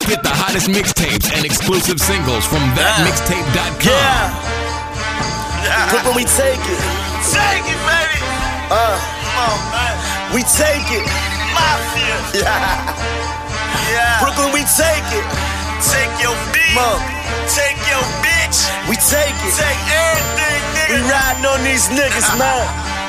spit the hottest mixtapes and exclusive singles from thatmixtape.com. Brooklyn, we take it. Take it, baby. Come on, man. We take it. Mafia. Yeah. Brooklyn, we take it. Take your beat. Mom. Take your bitch. We take it. Take everything, nigga. We riding on these niggas, man.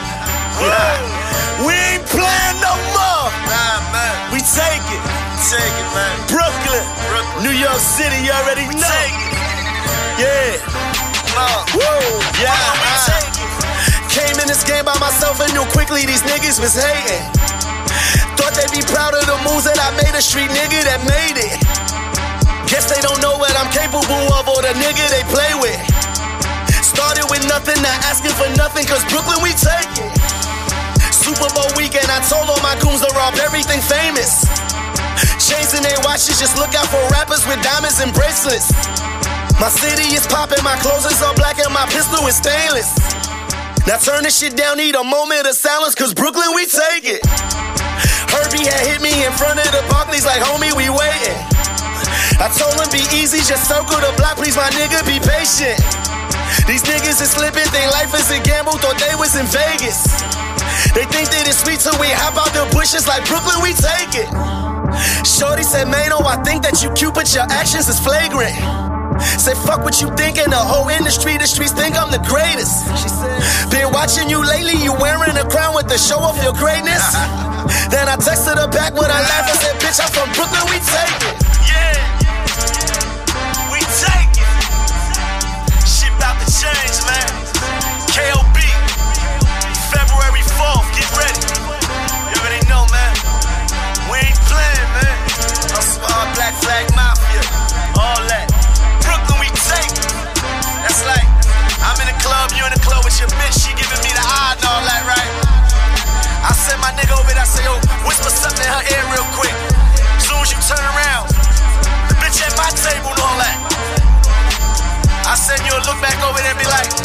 We ain't playing no more. Nah, man. We take it. Take it, man. Brooklyn. New York City, you already know. Take it. Yeah. Woo. Yeah. We take it. Came in this game by myself and knew quickly these niggas was hating. Thought they'd be proud of the moves that I made, a street nigga that made it. Guess they don't know what I'm capable of or the nigga they play with. Started with nothing, not asking for nothing, cause Brooklyn we take it. Super Bowl weekend, I told all my goons to rob everything famous. Chains in their watches, just look out for rappers with diamonds and bracelets. My city is popping, my clothes is all black and my pistol is stainless. Now turn this shit down, need a moment of silence, cause Brooklyn we take it. Herbie had hit me in front of the Barclays like, homie, we waiting. I told him be easy, just circle the block, please my nigga, be patient. These niggas is slipping, think life is a gamble, thought they was in Vegas. They think that it's sweet till we hop out the bushes like Brooklyn, we take it. Shorty said, Mano, I think that you cute, but your actions is flagrant. Said, fuck what you thinking, the whole industry, the streets think I'm the greatest. She said, been watching you lately, you wearing a crown with the show of your greatness. Then I texted her back with a laugh and said, bitch, I'm from Brooklyn, we take it. Yeah. We take it. Shit about to change, man. KOB. February 4th, get ready. You already know, man. We ain't playing, man. I'm smart, Black Flag Mafia. All that. Brooklyn, we take it. That's like, I'm in the club, you in the club with your bitch. She giving me the eye and all that, right? I send my nigga over there, I say, yo, whisper something in her ear real quick. As soon as you turn around, the bitch at my table and all that. I send you a look back over there and be like,